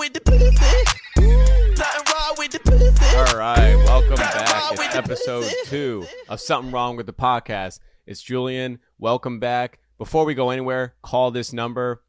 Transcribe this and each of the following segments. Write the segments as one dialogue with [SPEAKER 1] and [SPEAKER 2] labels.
[SPEAKER 1] with the pussy. Nothing wrong with the pussy.
[SPEAKER 2] All right, welcome back. It's episode 2 of Something Wrong with the Podcast. It's Julian. Welcome back. Before we go anywhere, call this number,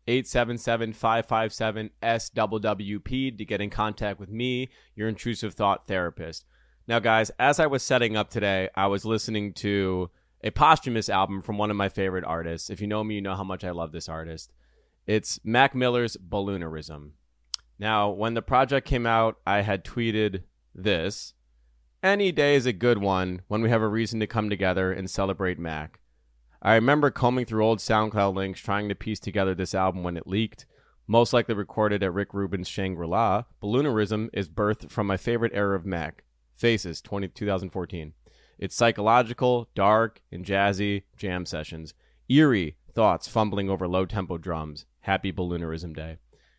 [SPEAKER 2] 877-557-SWWP, to get in contact with me, your intrusive thought therapist. Now, guys, as I was setting up today, I was listening to a posthumous album from one of my favorite artists. If you know me, you know how much I love this artist. It's Mac Miller's Balloonerism. Now, when the project came out, I had tweeted this: any day is a good one when we have a reason to come together and celebrate Mac. I remember combing through old SoundCloud links trying to piece together this album when it leaked. Most likely recorded at Rick Rubin's Shangri-La, Balloonerism is birthed from my favorite era of Mac, Faces, 2014. It's psychological, dark, and jazzy jam sessions. Eerie thoughts fumbling over low-tempo drums. Happy Balloonerism Day.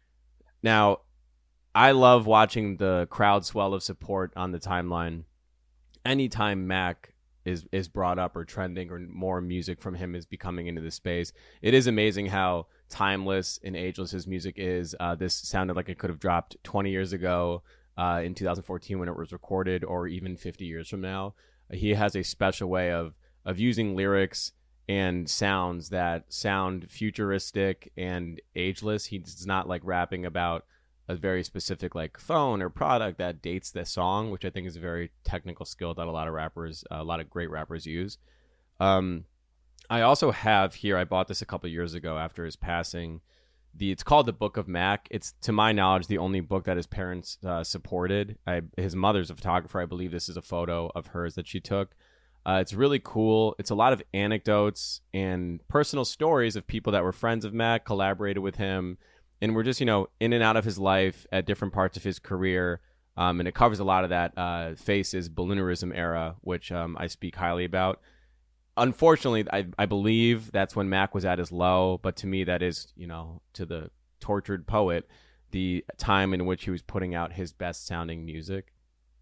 [SPEAKER 2] Now, I love watching the crowd swell of support on the timeline. Anytime Mac is brought up or trending or more music from him is becoming into the space, it is amazing how timeless and ageless his music is. This sounded like it could have dropped 20 years ago in 2014 when it was recorded, or even 50 years from now. He has a special way of using lyrics and sounds that sound futuristic and ageless. He's not like rapping about a very specific like phone or product that dates the song, which I think is a very technical skill that a lot of great rappers use. I also have here, I bought this a couple years ago after his passing. It's called The Book of Mac. It's, to my knowledge, the only book that his parents supported. His mother's a photographer. I believe this is a photo of hers that she took. It's really cool. It's a lot of anecdotes and personal stories of people that were friends of Mac, collaborated with him, and we're just, in and out of his life at different parts of his career. And it covers a lot of that Faces Balloonerism era, which I speak highly about. Unfortunately, I believe that's when Mac was at his low. But to me, that is, to the tortured poet, the time in which he was putting out his best sounding music.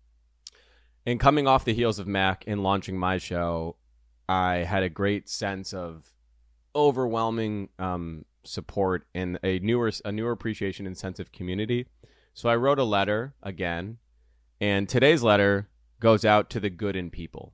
[SPEAKER 2] And coming off the heels of Mac and launching my show, I had a great sense of overwhelming support and a newer appreciation and sense of community. So I wrote a letter again, and today's letter goes out to the good in people.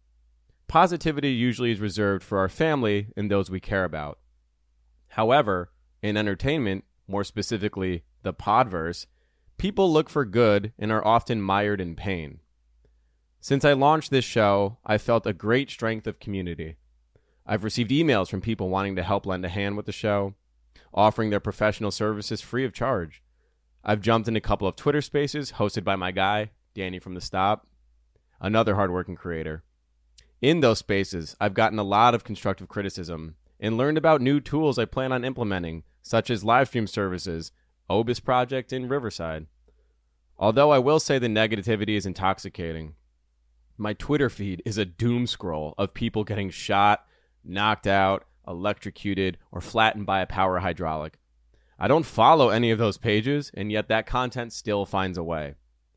[SPEAKER 2] Positivity usually is reserved for our family and those we care about. However, in entertainment, more specifically the podverse, people look for good and are often mired in pain. Since I launched this show, I've felt a great strength of community. I've received emails from people wanting to help lend a hand with the show, offering their professional services free of charge. I've jumped in a couple of Twitter spaces hosted by my guy, Danny from The Stop, another hardworking creator. In those spaces, I've gotten a lot of constructive criticism and learned about new tools I plan on implementing, such as live stream services, Obis Project, and Riverside. Although I will say the negativity is intoxicating. My Twitter feed is a doom scroll of people getting shot, knocked out, electrocuted, or flattened by a power hydraulic. I don't follow any of those pages, and yet that content still finds a way.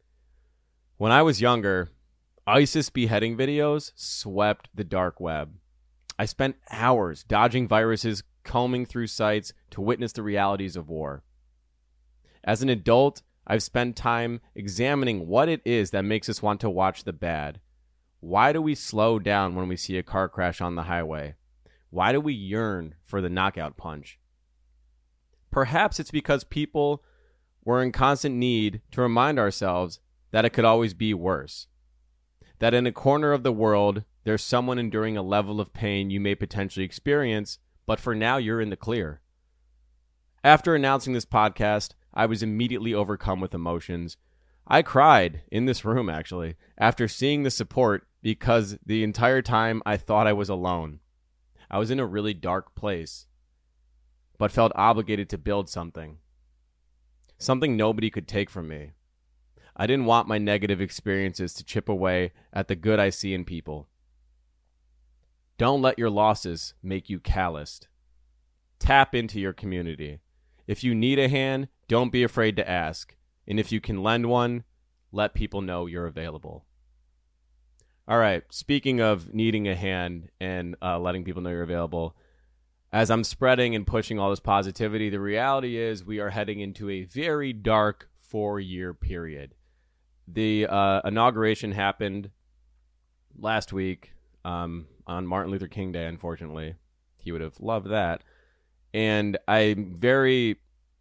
[SPEAKER 2] When I was younger, ISIS beheading videos swept the dark web. I spent hours dodging viruses, combing through sites to witness the realities of war. As an adult, I've spent time examining what it is that makes us want to watch the bad. Why do we slow down when we see a car crash on the highway? Why do we yearn for the knockout punch? Perhaps it's because people were in constant need to remind ourselves that it could always be worse. That in a corner of the world, there's someone enduring a level of pain you may potentially experience, but for now you're in the clear. After announcing this podcast, I was immediately overcome with emotions. I cried in this room, actually, after seeing the support, because the entire time I thought I was alone. I was in a really dark place, but felt obligated to build something nobody could take from me. I didn't want my negative experiences to chip away at the good I see in people. Don't let your losses make you calloused. Tap into your community. If you need a hand, don't be afraid to ask. And if you can lend one, let people know you're available. All right, speaking of needing a hand and letting people know you're available, as I'm spreading and pushing all this positivity, the reality is we are heading into a very dark 4-year period. The inauguration happened last week on Martin Luther King Day, unfortunately. He would have loved that. And I'm very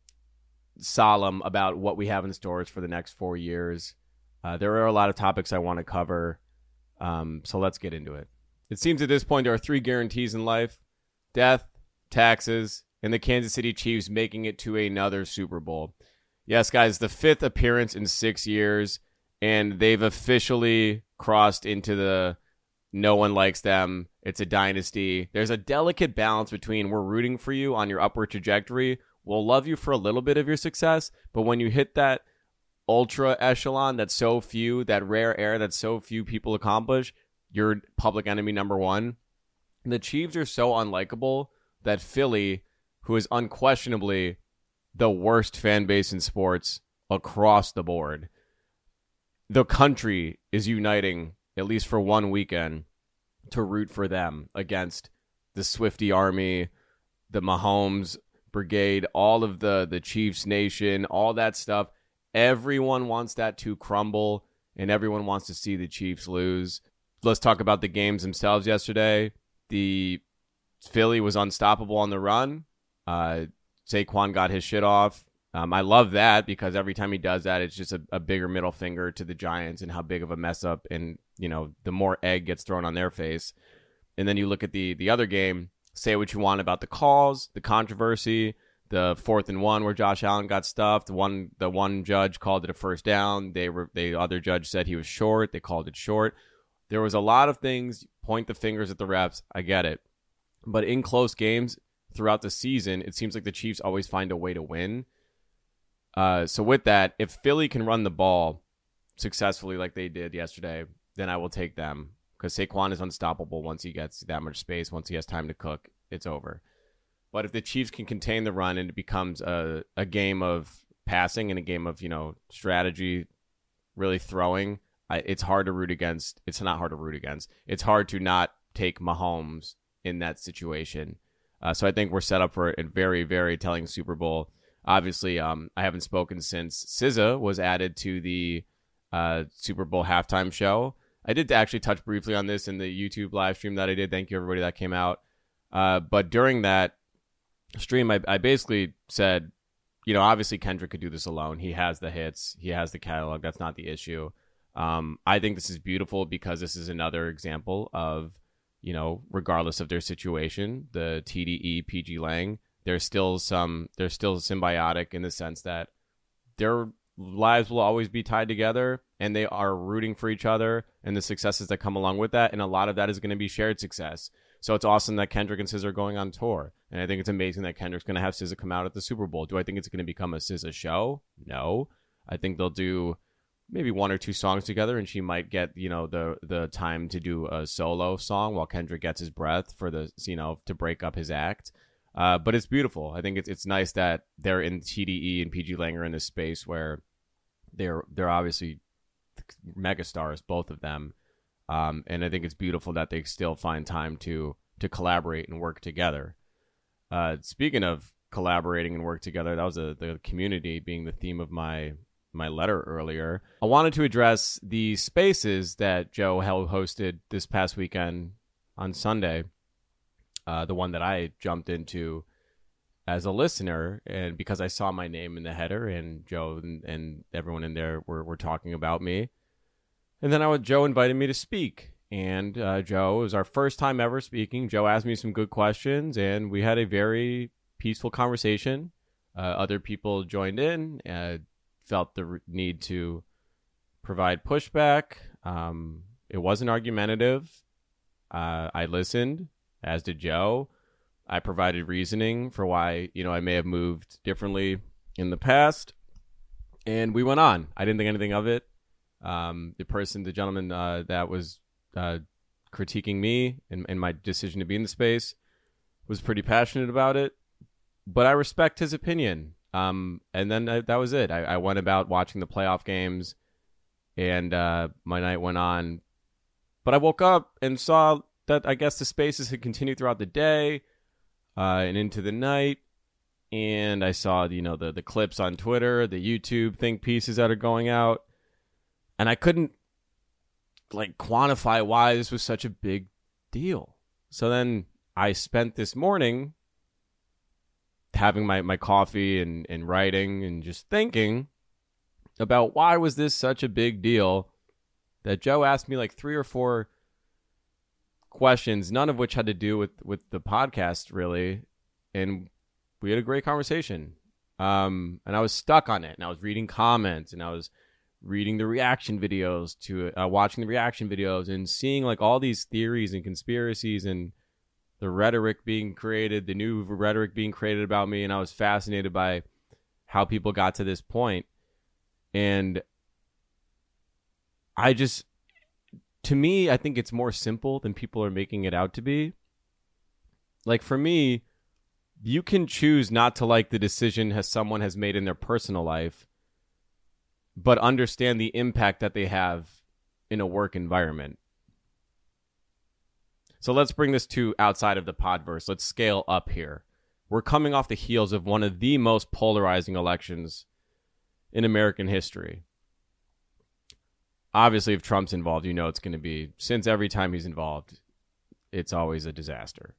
[SPEAKER 2] solemn about what we have in stores for the next 4 years. There are a lot of topics I want to cover, so let's get into it. It seems at this point there are 3 guarantees in life: death, taxes, and the Kansas City Chiefs making it to another Super Bowl. Yes, guys, the 5th appearance in 6 years, and they've officially crossed into the no one likes them, it's a dynasty. There's a delicate balance between we're rooting for you on your upward trajectory, we'll love you for a little bit of your success, but when you hit that ultra echelon that rare air that so few people accomplish, you're public enemy number one. The Chiefs are so unlikable that Philly, who is unquestionably the worst fan base in sports across the board, the country is uniting, at least for one weekend, to root for them against the Swiftie Army, the Mahomes Brigade, all of the Chiefs Nation, all that stuff. Everyone wants that to crumble, and everyone wants to see the Chiefs lose. Let's talk about the games themselves yesterday. The Philly was unstoppable on the run. Saquon got his shit off. I love that because every time he does that, it's just a bigger middle finger to the Giants and how big of a mess up, and the more egg gets thrown on their face. And then you look at the other game, say what you want about the calls, the controversy, the 4th and 1 where Josh Allen got stuffed. The one judge called it a first down. The other judge said he was short. They called it short. There was a lot of things, point the fingers at the refs. I get it. But in close games throughout the season, it seems like the Chiefs always find a way to win. So with that, if Philly can run the ball successfully like they did yesterday, then I will take them, because Saquon is unstoppable once he gets that much space. Once he has time to cook, it's over. But if the Chiefs can contain the run and it becomes a game of passing and a game of strategy, really throwing, it's hard to root against. It's not hard to root against. It's hard to not take Mahomes in that situation. So I think we're set up for a very, very telling Super Bowl. Obviously, I haven't spoken since SZA was added to the Super Bowl halftime show. I did actually touch briefly on this in the YouTube live stream that I did. Thank you, everybody that came out. But during that stream, I basically said, obviously Kendrick could do this alone. He has the hits. He has the catalog. That's not the issue. I think this is beautiful because this is another example of, regardless of their situation, the TDE, PG Lang, they're still symbiotic in the sense that their lives will always be tied together and they are rooting for each other and the successes that come along with that. And a lot of that is going to be shared success. So it's awesome that Kendrick and SZA are going on tour. And I think it's amazing that Kendrick's going to have SZA come out at the Super Bowl. Do I think it's going to become a SZA show? No. I think they'll do maybe 1 or 2 songs together, and she might get, the time to do a solo song while Kendrick gets his breath for to break up his act. But it's beautiful. I think it's nice that they're in TDE and PG Lang are in this space where they're obviously megastars, both of them. And I think it's beautiful that they still find time to collaborate and work together. Speaking of collaborating and work together, that was the community being the theme of my letter earlier. I wanted to address the spaces that Joe hosted this past weekend on Sunday. The one that I jumped into as a listener, and because I saw my name in the header, and Joe and everyone in there were talking about me. And then Joe invited me to speak, and Joe, it was our first time ever speaking. Joe asked me some good questions, and we had a very peaceful conversation. Other people joined in, felt the need to provide pushback. It wasn't argumentative. I listened, as did Joe. I provided reasoning for why, I may have moved differently in the past. And we went on. I didn't think anything of it. The gentleman that was critiquing me and my decision to be in the space was pretty passionate about it. But I respect his opinion. And then that was it. I went about watching the playoff games, and my night went on. But I woke up and saw that I guess the spaces had continued throughout the day and into the night. and I saw, the clips on Twitter, the YouTube think pieces that are going out, and I couldn't quantify why this was such a big deal. So then I spent this morning having my coffee and writing and just thinking about why was this such a big deal that Joe asked me 3 or 4 questions, none of which had to do with the podcast really, and we had a great conversation. And I was stuck on it, and I was reading comments, and I was reading the reaction videos to it, watching the reaction videos, and seeing all these theories and conspiracies and the rhetoric being created, the new rhetoric being created about me, and I was fascinated by how people got to this point. And to me, I think it's more simple than people are making it out to be. For me, you can choose not to like the decision someone has made in their personal life, but understand the impact that they have in a work environment. So let's bring this to outside of the podverse. Let's scale up here. We're coming off the heels of one of the most polarizing elections in American history. Obviously, if Trump's involved, it's going to be, since every time he's involved, it's always a disaster.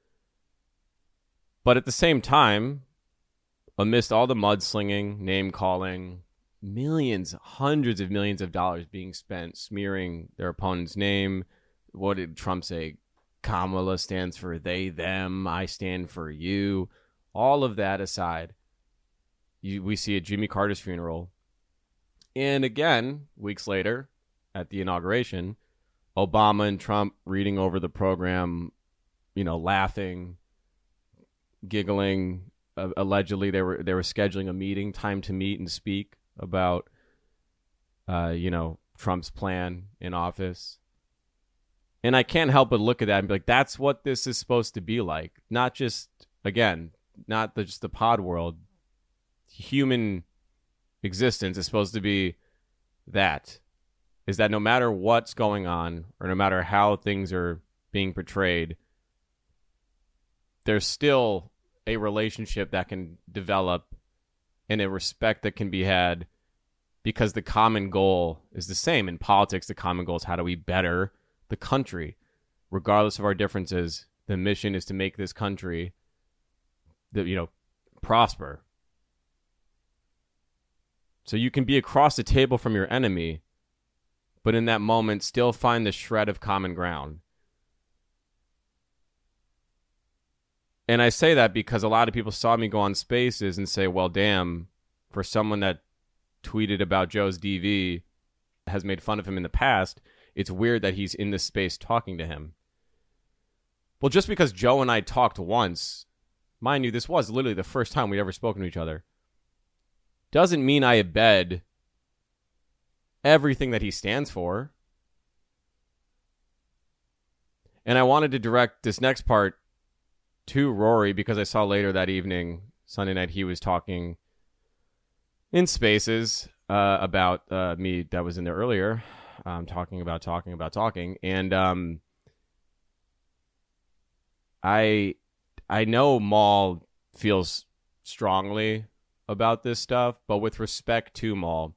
[SPEAKER 2] But at the same time, amidst all the mudslinging, name-calling, millions, hundreds of millions of dollars being spent smearing their opponent's name, what did Trump say? Kamala stands for they, them, I stand for you. All of that aside, we see at Jimmy Carter's funeral. And again, weeks later, at the inauguration, Obama and Trump reading over the program, laughing, giggling. Allegedly, they were scheduling a meeting, time to meet and speak about, Trump's plan in office. And I can't help but look at that and be like, that's what this is supposed to be like. Not just, again, just the pod world. Human existence is supposed to be that. Is that no matter what's going on, or no matter how things are being portrayed, there's still a relationship that can develop and a respect that can be had, because the common goal is the same. In politics, the common goal is how do we better the country, regardless of our differences. The mission is to make this country, prosper. So you can be across the table from your enemy, but in that moment, still find the shred of common ground. And I say that because a lot of people saw me go on Spaces and say, well, damn, for someone that tweeted about Joe's DV, has made fun of him in the past, it's weird that he's in this space talking to him. Well, just because Joe and I talked once, mind you, this was literally the first time we'd ever spoken to each other, doesn't mean I abet everything that he stands for. And I wanted to direct this next part to Rory, because I saw later that evening, Sunday night, he was talking in Spaces about me that was in there earlier. Talking. And I know Maul feels strongly about this stuff, but with respect to Maul,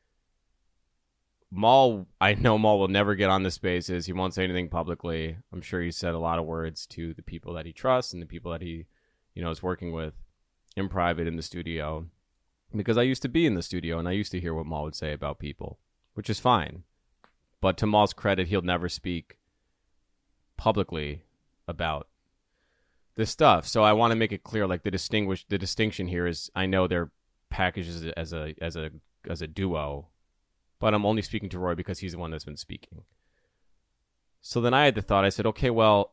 [SPEAKER 2] I know Maul will never get on the Spaces. He won't say anything publicly. I'm sure he said a lot of words to the people that he trusts and the people that he, is working with in private in the studio. Because I used to be in the studio and I used to hear what Maul would say about people, which is fine. But to Maul's credit, he'll never speak publicly about this stuff. So I want to make it clear, the distinction here is, I know they're packaged as a duo, but I'm only speaking to Roy because he's the one that's been speaking. So then I had the thought, I said, okay, well,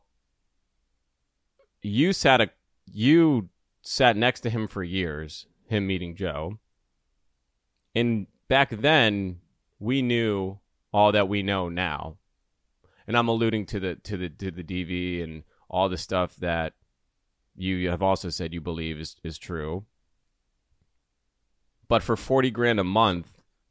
[SPEAKER 2] you sat next to him for years, him meeting Joe. And back then, we knew all that we know now. And I'm alluding to the DV and all the stuff that you have also said you believe is true. But for $40,000 a month,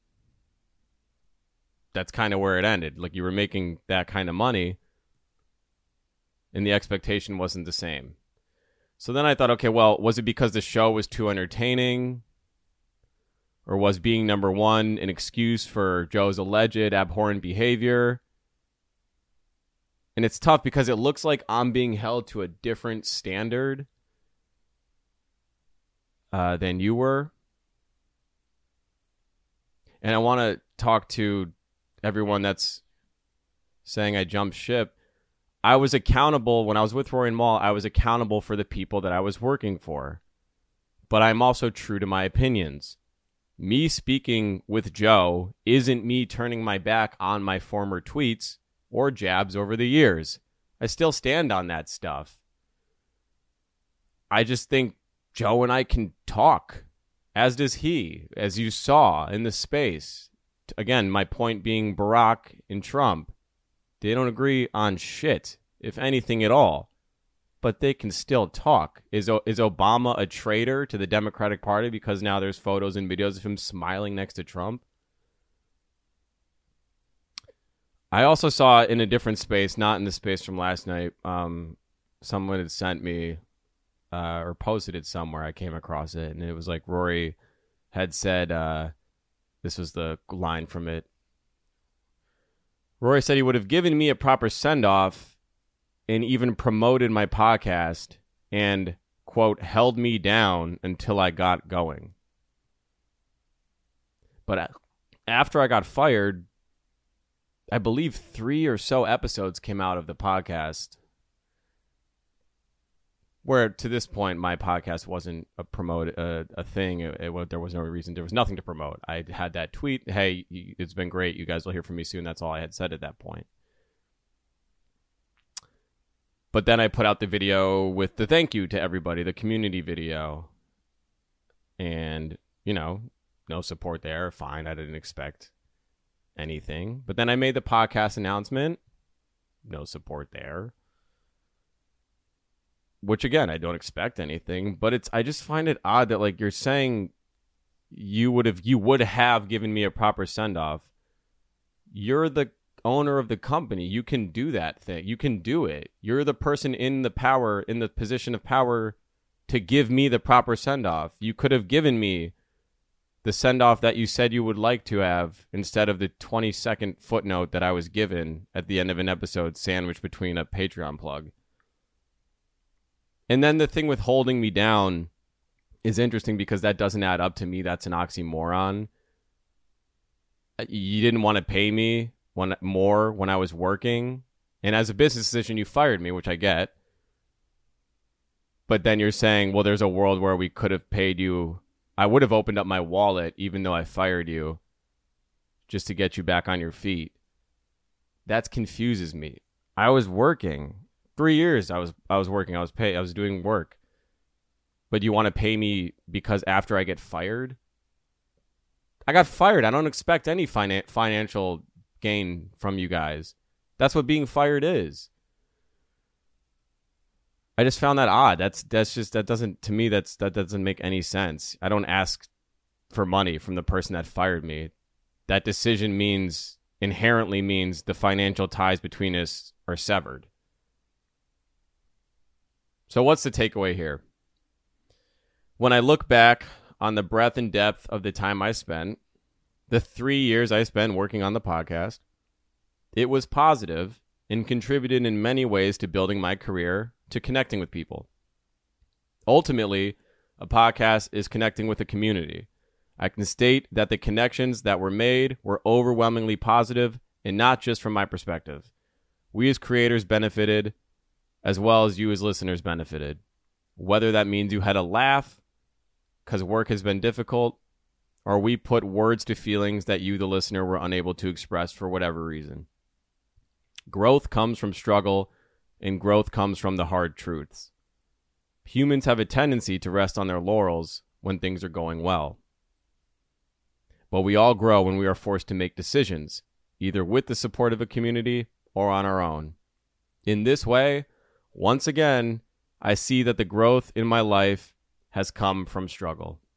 [SPEAKER 2] that's kind of where it ended. You were making that kind of money, and the expectation wasn't the same. So then I thought, okay, well, was it because the show was too entertaining? Or was being number one an excuse for Joe's alleged abhorrent behavior? And it's tough because it looks like I'm being held to a different standard than you were. And I want to talk to everyone that's saying I jumped ship. I was accountable when I was with Rory and Mal. I was accountable for the people that I was working for. But I'm also true to my opinions. Me speaking with Joe isn't me turning my back on my former tweets or jabs over the years. I still stand on that stuff. I just think Joe and I can talk, as does he, as you saw in the space. Again, my point being Barack and Trump. They don't agree on shit, if anything at all. But they can still talk. Is Obama a traitor to the Democratic Party because now there's photos and videos of him smiling next to Trump? I also saw in a different space, not in the space from last night, someone had sent me or posted it somewhere. I came across it, and it was like Rory had said, this was the line from it. Rory said he would have given me a proper send-off and even promoted my podcast and, quote, held me down until I got going. But after I got fired, I believe 3 or so episodes came out of the podcast where, to this point, my podcast wasn't a thing. There was no reason. There was nothing to promote. I had that tweet, hey, it's been great. You guys will hear from me soon. That's all I had said at that point. But then I put out the video with the thank you to everybody, the community video. And, no support there. Fine, I didn't expect anything. But then I made the podcast announcement. No support there. Which, again, I don't expect anything. But I just find it odd that, like, you're saying you would have given me a proper send-off. You're the owner of the company. You can do that thing. You can do it. You're the person in the position of power to give me the proper send-off. You could have given me the send-off that you said you would like to have instead of the 20-second footnote that I was given at the end of an episode sandwiched between a Patreon plug. And then the thing with holding me down is interesting because that doesn't add up to me. That's an oxymoron. You didn't want to pay me more when I was working. And as a business decision, you fired me, which I get. But then you're saying, well, there's a world where we could have paid you. I would have opened up my wallet even though I fired you just to get you back on your feet. That confuses me. I was working. 3 years I was working. I was doing work. But you want to pay me because after I get fired? I got fired. I don't expect any financial gain from you guys. That's what being fired is. I just found that odd. That doesn't make any sense. I don't ask for money from the person that fired me. That decision inherently means the financial ties between us are severed. So what's the takeaway here? When I look back on the breadth and depth of the time I spent, the 3 years I spent working on the podcast, it was positive and contributed in many ways to building my career, to connecting with people. Ultimately, a podcast is connecting with a community. I can state that the connections that were made were overwhelmingly positive, and not just from my perspective. We as creators benefited, as well as you as listeners benefited. Whether that means you had a laugh because work has been difficult, or we put words to feelings that you, the listener, were unable to express for whatever reason. Growth comes from struggle, and growth comes from the hard truths. Humans have a tendency to rest on their laurels when things are going well. But we all grow when we are forced to make decisions, either with the support of a community or on our own. In this way, once again, I see that the growth in my life has come from struggle.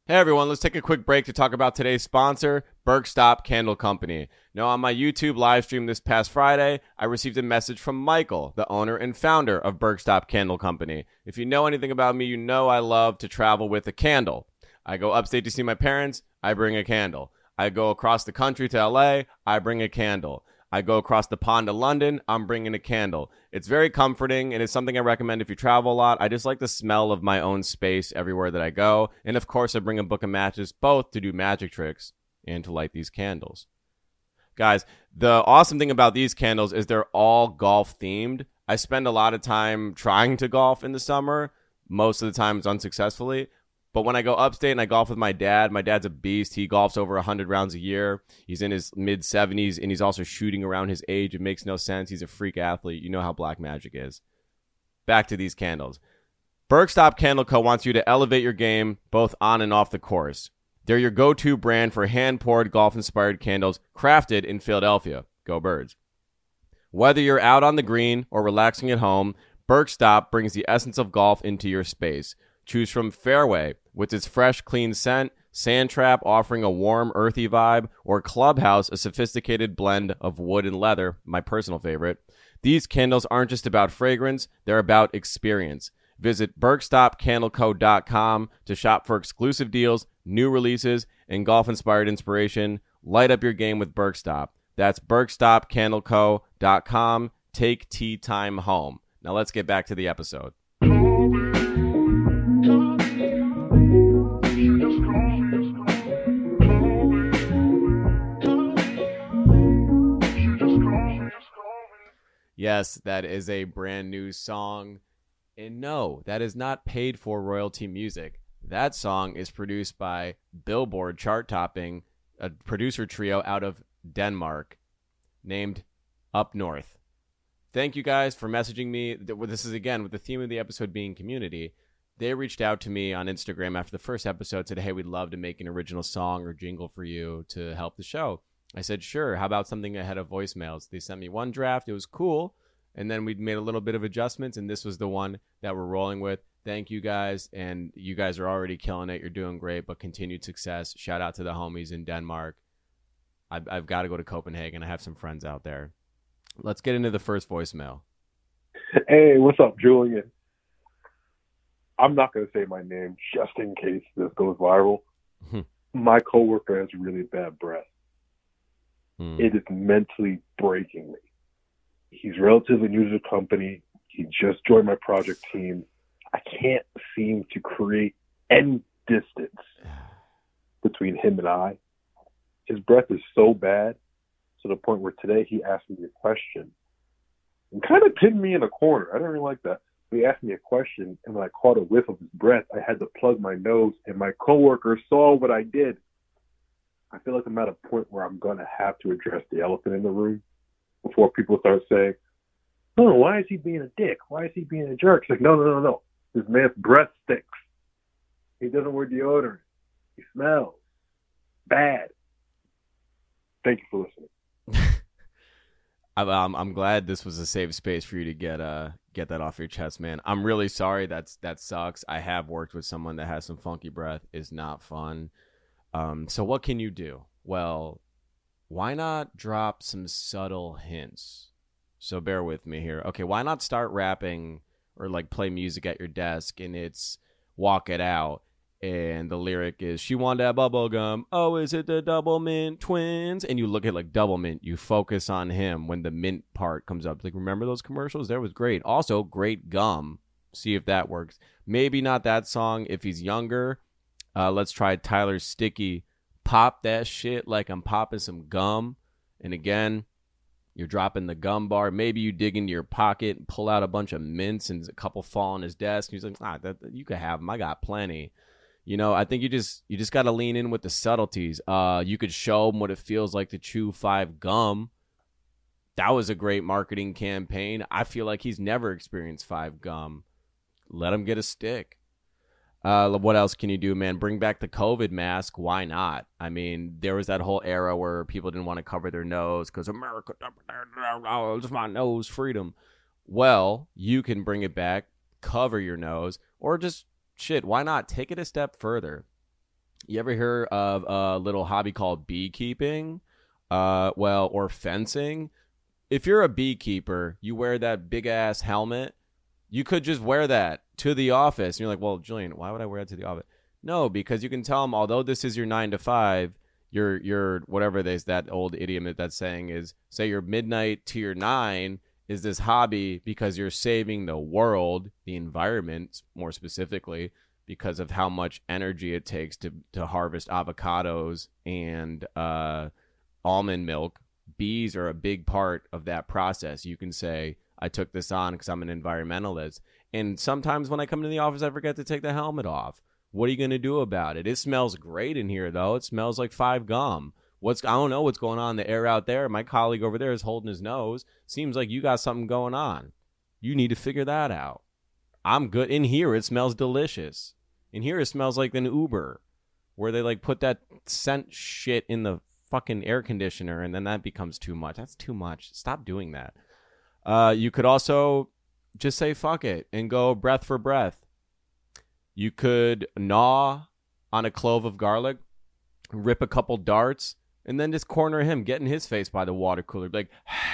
[SPEAKER 2] Hey everyone, let's take a quick break to talk about today's sponsor, Bergstop Candle Company. Now, on my YouTube live stream this past Friday, I received a message from Michael, the owner and founder of Bergstop Candle Company. If you know anything about me, you know I love to travel with a candle. I go upstate to see my parents, I bring a candle. I go across the country to LA, I bring a candle. I go across the pond to London, I'm bringing a candle. It's very comforting, and it's something I recommend if you travel a lot. I just like the smell of my own space everywhere that I go. And of course, I bring a book of matches, both to do magic tricks and to light these candles. Guys, the awesome thing about these candles is they're all golf themed. I spend a lot of time trying to golf in the summer, most of the times unsuccessfully. But when I go upstate and I golf with my dad's a beast. He golfs over 100 rounds a year. He's in his mid-70s, and he's also shooting around his age. It makes no sense. He's a freak athlete. You know how black magic is. Back to these candles. Bergstop Candle Co. wants you to elevate your game both on and off the course. They're your go-to brand for hand-poured, golf-inspired candles crafted in Philadelphia. Go Birds. Whether you're out on the green or relaxing at home, Bergstop brings the essence of golf into your space. Choose from Fairway, with its fresh, clean scent, Sandtrap offering a warm, earthy vibe, or Clubhouse, a sophisticated blend of wood and leather, my personal favorite. These candles aren't just about fragrance, they're about experience. Visit BergstopCandleCo.com to shop for exclusive deals, new releases, and golf-inspired inspiration. Light up your game with Bergstop. That's BergstopCandleCo.com. Take tea time home. Now let's get back to the episode. Yes, that is a brand new song. And no, that is not paid for royalty music. That song is produced by Billboard chart-topping, a producer trio out of Denmark named Up North. Thank you guys for messaging me. This is, again, with the theme of the episode being community. They reached out to me on Instagram after the first episode, said, hey, we'd love to make an original song or jingle for you to help the show. I said, sure. How about something ahead of voicemails? They sent me one draft. It was cool. And then we made a little bit of adjustments, and this was the one that we're rolling with. Thank you guys. And you guys are already killing it. You're doing great, but continued success. Shout out to the homies in Denmark. I've got to go to Copenhagen. I have some friends out there. Let's get into the first voicemail.
[SPEAKER 3] Hey, what's up, Julian? I'm not going to say my name just in case this goes viral. My coworker has really bad breath. It is mentally breaking me. He's relatively new to the company. He just joined my project team. I can't seem to create any distance between him and I. His breath is so bad to the point where today he asked me a question and kind of pinned me in a corner. I didn't really like that. But he asked me a question, and when I caught a whiff of his breath, I had to plug my nose, and my coworker saw what I did. I feel like I'm at a point where I'm going to have to address the elephant in the room before people start saying, oh, why is he being a dick? Why is he being a jerk? It's like, no. This man's breath stinks. He doesn't wear deodorant. He smells bad. Thank you for listening.
[SPEAKER 2] I'm glad this was a safe space for you to get that off your chest, man. I'm really sorry. That sucks. I have worked with someone that has some funky breath. It's not fun. So what can you do? Well, why not drop some subtle hints? So bear with me here. Okay, why not start rapping or like play music at your desk and it's Walk It Out and the lyric is she want that bubble gum. Oh, is it the Double Mint twins? And you look at like Double Mint, you focus on him when the mint part comes up. Like, remember those commercials? That was great. Also, great gum. See if that works. Maybe not that song if he's younger. Let's try Tyler Sticky. Pop that shit like I'm popping some gum. And again, you're dropping the gum bar. Maybe you dig into your pocket and pull out a bunch of mints and a couple fall on his desk. He's like, you can have them. I got plenty. You know, I think you just got to lean in with the subtleties. You could show him what it feels like to chew 5 gum. That was a great marketing campaign. I feel like he's never experienced 5 gum. Let him get a stick. What else can you do, man? Bring back the COVID mask. Why not? I mean, there was that whole era where people didn't want to cover their nose because America, it's my nose, freedom. Well, you can bring it back, cover your nose, or just, shit, why not? Take it a step further. You ever hear of a little hobby called beekeeping? Or fencing? If you're a beekeeper, you wear that big ass helmet. You could just wear that to the office. And you're like, well, Julian, why would I wear it to the office? No, because you can tell them, although this is your 9 to 5, your whatever that old idiom that's saying is, say your midnight to your 9 is this hobby because you're saving the world, the environment more specifically, because of how much energy it takes to harvest avocados and almond milk. Bees are a big part of that process. You can say, I took this on because I'm an environmentalist. And sometimes when I come to the office, I forget to take the helmet off. What are you going to do about it? It smells great in here, though. It smells like 5 gum. I don't know what's going on in the air out there. My colleague over there is holding his nose. Seems like you got something going on. You need to figure that out. I'm good. In here, it smells delicious. In here, it smells like an Uber, where they like put that scent shit in the fucking air conditioner, and then that becomes too much. That's too much. Stop doing that. You could also just say fuck it and go breath for breath. You could gnaw on a clove of garlic, rip a couple darts, and then just corner him, get in his face by the water cooler. Be like,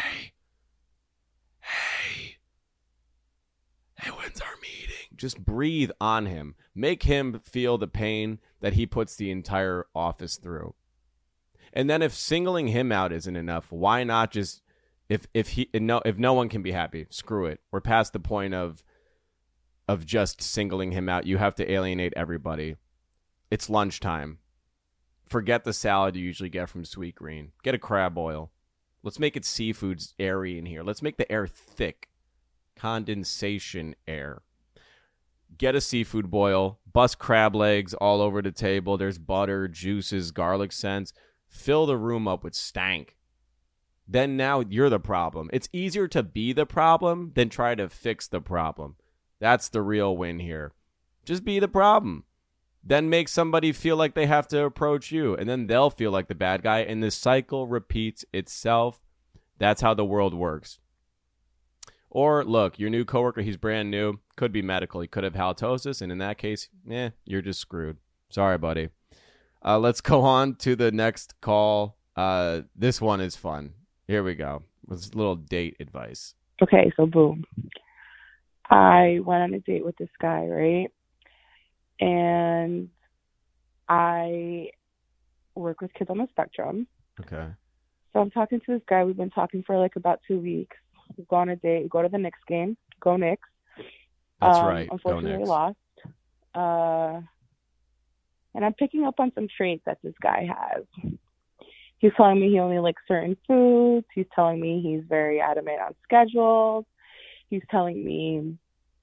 [SPEAKER 2] hey, when's our meeting? Just breathe on him. Make him feel the pain that he puts the entire office through. And then if singling him out isn't enough, why not just, if no one can be happy, screw it. We're past the point of just singling him out. You have to alienate everybody. It's lunchtime. Forget the salad you usually get from Sweet Green. Get a crab oil. Let's make it seafoods airy in here. Let's make the air thick. Condensation air. Get a seafood boil. Bust crab legs all over the table. There's butter, juices, garlic scents. Fill the room up with stank. Then now you're the problem. It's easier to be the problem than try to fix the problem. That's the real win here. Just be the problem. Then make somebody feel like they have to approach you, and then they'll feel like the bad guy, and the cycle repeats itself. That's how the world works. Or, look, your new coworker, he's brand new, could be medical. He could have halitosis, and in that case, you're just screwed. Sorry, buddy. Let's go on to the next call. This one is fun. Here we go. It's a little date advice.
[SPEAKER 4] Okay, so boom. I went on a date with this guy, right? And I work with kids on the spectrum.
[SPEAKER 2] Okay.
[SPEAKER 4] So I'm talking to this guy. We've been talking for like about 2 weeks. We go on a date. We go to the Knicks game. Go Knicks.
[SPEAKER 2] That's right.
[SPEAKER 4] Unfortunately,
[SPEAKER 2] Go Knicks.
[SPEAKER 4] we lost. And I'm picking up on some traits that this guy has. He's telling me he only likes certain foods. He's telling me he's very adamant on schedules. He's telling me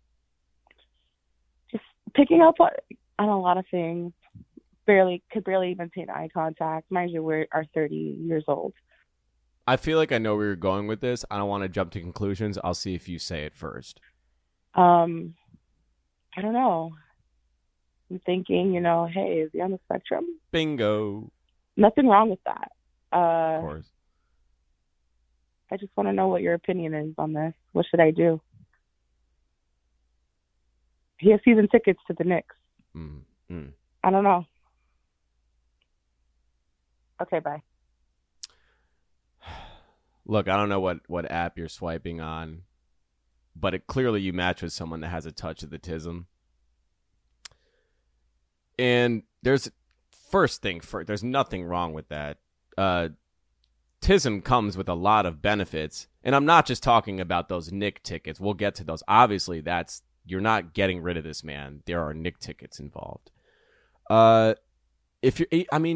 [SPEAKER 4] just picking up on a lot of things. Could barely even maintain eye contact. Mind you, we are 30 years old.
[SPEAKER 2] I feel like I know where you're going with this. I don't want to jump to conclusions. I'll see if you say it first.
[SPEAKER 4] I don't know. I'm thinking, hey, is he on the spectrum?
[SPEAKER 2] Bingo.
[SPEAKER 4] Nothing wrong with that.
[SPEAKER 2] Of course.
[SPEAKER 4] I just want to know what your opinion is on this. What should I do? He has season tickets to the Knicks. I don't know. Okay, bye.
[SPEAKER 2] Look, I don't know what app you're swiping on, but clearly you match with someone that has a touch of the tism. And there's nothing wrong with that. Tism comes with a lot of benefits, and I'm not just talking about those Knick tickets. We'll get to those. Obviously, you're not getting rid of this man. There are Knick tickets involved. If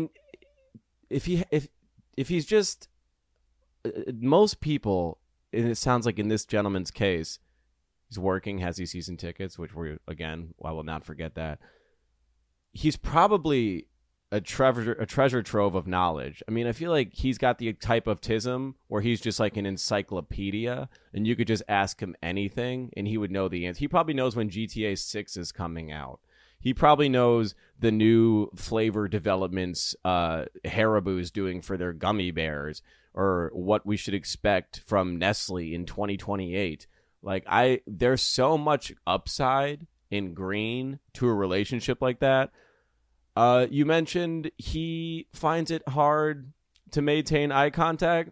[SPEAKER 2] he's just most people, and it sounds like in this gentleman's case, he's working, has these season tickets, which I will not forget that. He's probably a treasure trove of knowledge. I mean, I feel like he's got the type of tism where he's just like an encyclopedia, and you could just ask him anything, and he would know the answer. He probably knows when GTA 6 is coming out. He probably knows the new flavor developments Haribo's doing for their gummy bears, or what we should expect from Nestle in 2028. There's so much upside in green to a relationship like that. You mentioned he finds it hard to maintain eye contact.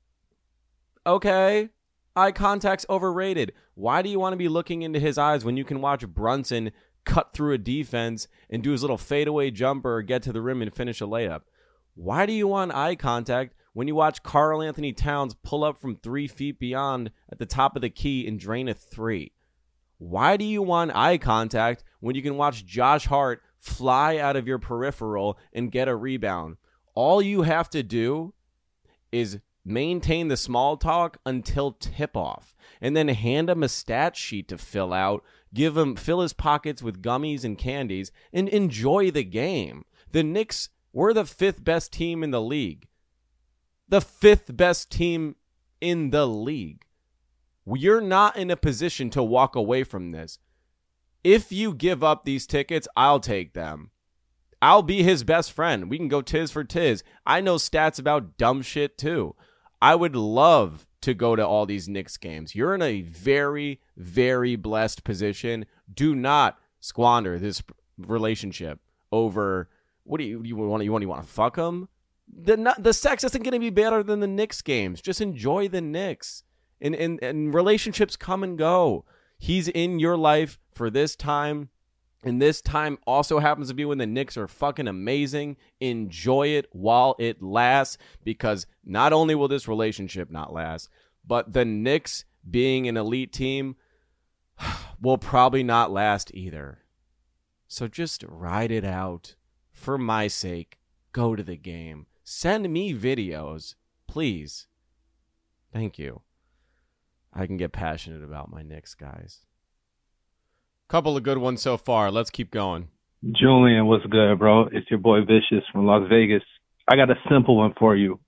[SPEAKER 2] Okay, eye contact's overrated. Why do you want to be looking into his eyes when you can watch Brunson cut through a defense and do his little fadeaway jumper or get to the rim and finish a layup? Why do you want eye contact when you watch Karl Anthony Towns pull up from 3 feet beyond at the top of the key and drain a three? Why do you want eye contact when you can watch Josh Hart fly out of your peripheral and get a rebound? All you have to do is maintain the small talk until tip-off, and then hand him a stat sheet to fill out, fill his pockets with gummies and candies, and enjoy the game. The Knicks were the 5th best team in the league. The 5th best team in the league. You're not in a position to walk away from this. If you give up these tickets, I'll take them. I'll be his best friend. We can go tiz for tiz. I know stats about dumb shit too. I would love to go to all these Knicks games. You're in a very, very blessed position. Do not squander this relationship over what do you want? You want to fuck him? The sex isn't going to be better than the Knicks games. Just enjoy the Knicks. And relationships come and go. He's in your life for this time. And this time also happens to be when the Knicks are fucking amazing. Enjoy it while it lasts, because not only will this relationship not last, but the Knicks being an elite team will probably not last either. So just ride it out. For my sake, go to the game. Send me videos, please. Thank you. I can get passionate about my Knicks, guys. Couple of good ones so far. Let's keep going.
[SPEAKER 5] Julian, what's good, bro? It's your boy Vicious from Las Vegas. I got a simple one for you.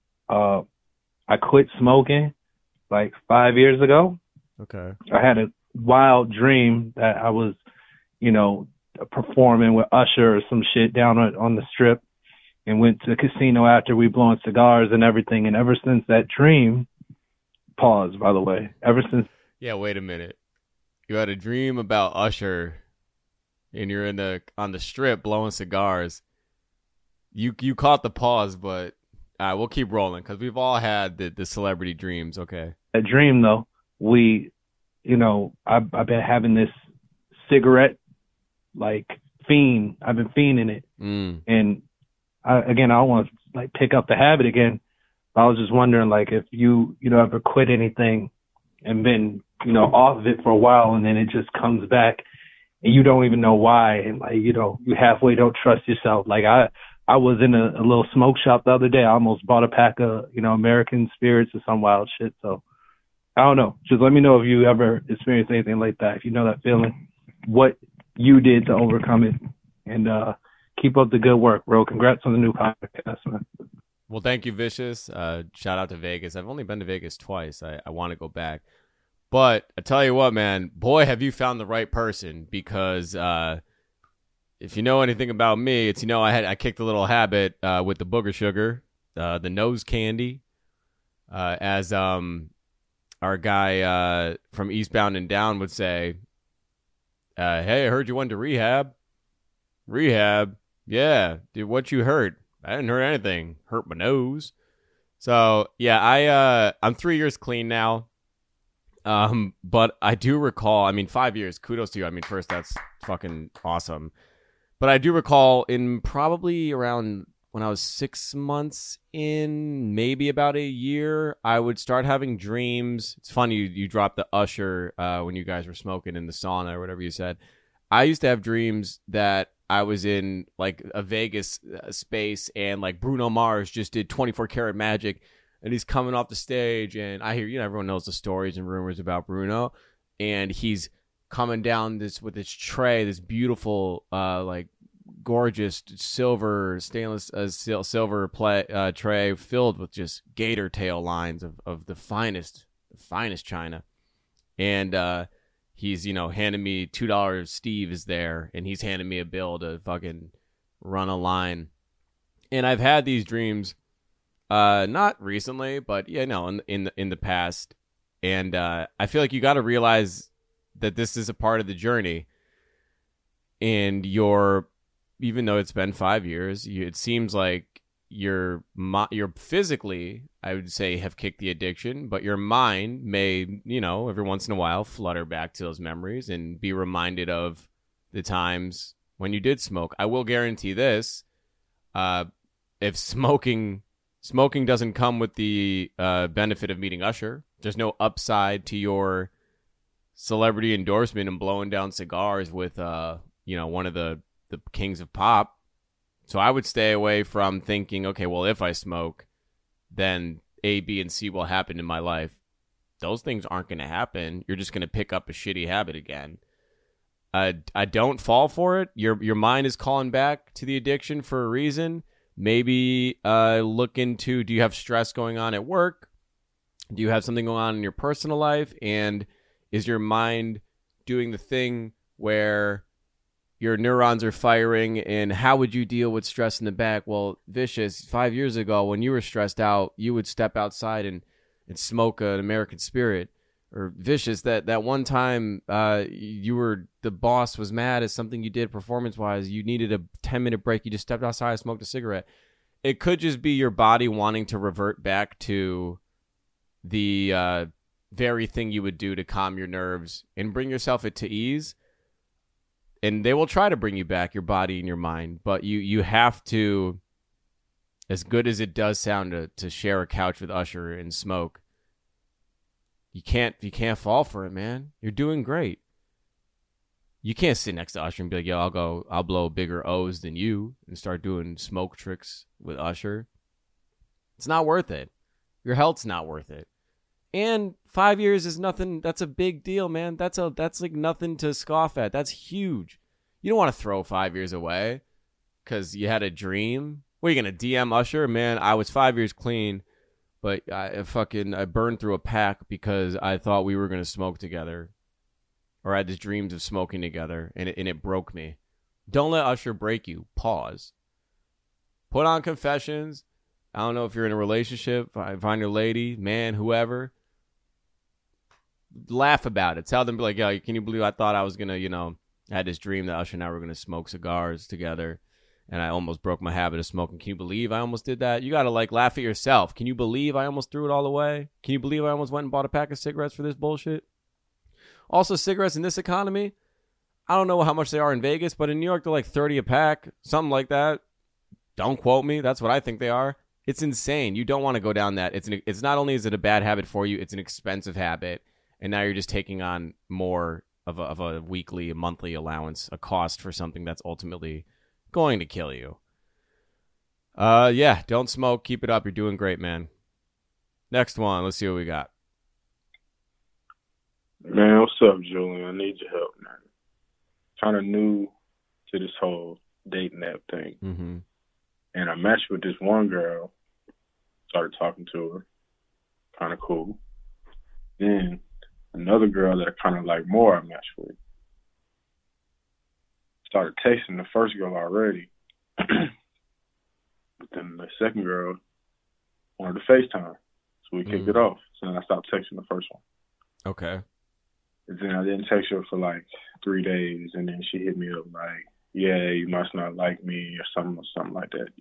[SPEAKER 5] I quit smoking like 5 years ago.
[SPEAKER 2] Okay.
[SPEAKER 5] I had a wild dream that I was, performing with Usher or some shit down on the strip, and went to the casino after we blowing cigars and everything. And ever since that dream, pause, by the way, ever since.
[SPEAKER 2] Yeah, wait a minute. You had a dream about Usher, and you're on the strip blowing cigars. You caught the pause, but we'll keep rolling because we've all had the celebrity dreams. Okay.
[SPEAKER 5] That dream, though, I've been having this cigarette fiend. I've been fiending it, and I don't want to pick up the habit again. I was just wondering, if you ever quit anything and been off of it for a while, and then it just comes back and you don't even know why, and you halfway don't trust yourself. I was in a little smoke shop the other day. I almost bought a pack of American Spirits or some wild shit. So I don't know. Just let me know if you ever experienced anything like that. If you know that feeling, what you did to overcome it, and keep up the good work, bro. Congrats on the new podcast, man.
[SPEAKER 2] Well, thank you, Vicious. Shout out to Vegas. I've only been to Vegas twice. I want to go back. But I tell you what, man, boy, have you found the right person, because if you know anything about me, it's, I kicked a little habit with the booger sugar, the nose candy, as our guy from Eastbound and Down would say, hey, I heard you went to rehab. Rehab? Yeah, dude, what you heard? I didn't hear anything. Hurt my nose. So, yeah, I'm 3 years clean now. But I do recall, 5 years, kudos to you. First, that's fucking awesome. But I do recall in probably around when I was 6 months in, maybe about a year, I would start having dreams. It's funny you dropped the Usher when you guys were smoking in the sauna or whatever you said. I used to have dreams that I was in a Vegas space, and Bruno Mars just did 24 Karat Magic, and he's coming off the stage, and I hear, everyone knows the stories and rumors about Bruno, and he's coming down with this tray, this beautiful, gorgeous stainless silver tray filled with just gator tail lines of the finest china, and he's handing me $2. Steve is there, and he's handing me a bill to fucking run a line, and I've had these dreams. Not recently, but in the past, and I feel like you got to realize that this is a part of the journey, and your even though it's been 5 years, it seems like you're physically, I would say, have kicked the addiction, but your mind may, every once in a while flutter back to those memories and be reminded of the times when you did smoke. I will guarantee this. If smoking doesn't come with the benefit of meeting Usher, there's no upside to your celebrity endorsement and blowing down cigars with one of the kings of pop. So I would stay away from thinking, okay, well, if I smoke, then A, B, and C will happen in my life. Those things aren't going to happen. You're just going to pick up a shitty habit again. I don't fall for it. Your mind is calling back to the addiction for a reason. Maybe look into, do you have stress going on at work? Do you have something going on in your personal life? And is your mind doing the thing where your neurons are firing? And how would you deal with stress in the back? Well, Vicious, 5 years ago when you were stressed out, you would step outside and smoke an American Spirit. Or Vicious, that one time the boss was mad at something you did performance-wise. You needed a 10-minute break. You just stepped outside and smoked a cigarette. It could just be your body wanting to revert back to the very thing you would do to calm your nerves and bring yourself to ease. And they will try to bring you back, your body and your mind. But you have to, as good as it does sound to share a couch with Usher and smoke, you can't fall for it, man. You're doing great. You can't sit next to Usher and be like, yo, I'll blow bigger O's than you and start doing smoke tricks with Usher. It's not worth it. Your health's not worth it. And 5 years is nothing. That's a big deal, man. That's like nothing to scoff at. That's huge. You don't want to throw 5 years away because you had a dream. What, are you going to DM Usher? Man, I was 5 years clean, but I burned through a pack because I thought we were going to smoke together. Or I had these dreams of smoking together, and it broke me. Don't let Usher break you. Pause. Put on Confessions. I don't know if you're in a relationship. Find your lady, man, whoever. Laugh about it. Tell them, be like, yo, can you believe I thought I was going to, I had this dream that Usher and I were going to smoke cigars together, and I almost broke my habit of smoking. Can you believe I almost did that? You got to, laugh at yourself. Can you believe I almost threw it all away? Can you believe I almost went and bought a pack of cigarettes for this bullshit? Also, cigarettes in this economy, I don't know how much they are in Vegas, but in New York, they're like 30 a pack, something like that. Don't quote me. That's what I think they are. It's insane. You don't want to go down that. It's not only is it a bad habit for you, it's an expensive habit, and now you're just taking on more of a weekly, a monthly allowance, a cost for something that's ultimately going to kill you. Yeah, don't smoke. Keep it up. You're doing great, man. Next one. Let's see what we got.
[SPEAKER 6] Man, what's up, Julian? I need your help, man. Kind of new to this whole dating app thing.
[SPEAKER 2] Mm-hmm.
[SPEAKER 6] And I matched with this one girl, started talking to her, kind of cool. Then another girl that I kind of like more I matched with. Started texting the first girl already. But then the second girl wanted to FaceTime. So we kicked it off. So then I stopped texting the first one.
[SPEAKER 2] Okay.
[SPEAKER 6] And then I didn't text her for 3 days, and then she hit me up like, yeah, you must not like me or something like that,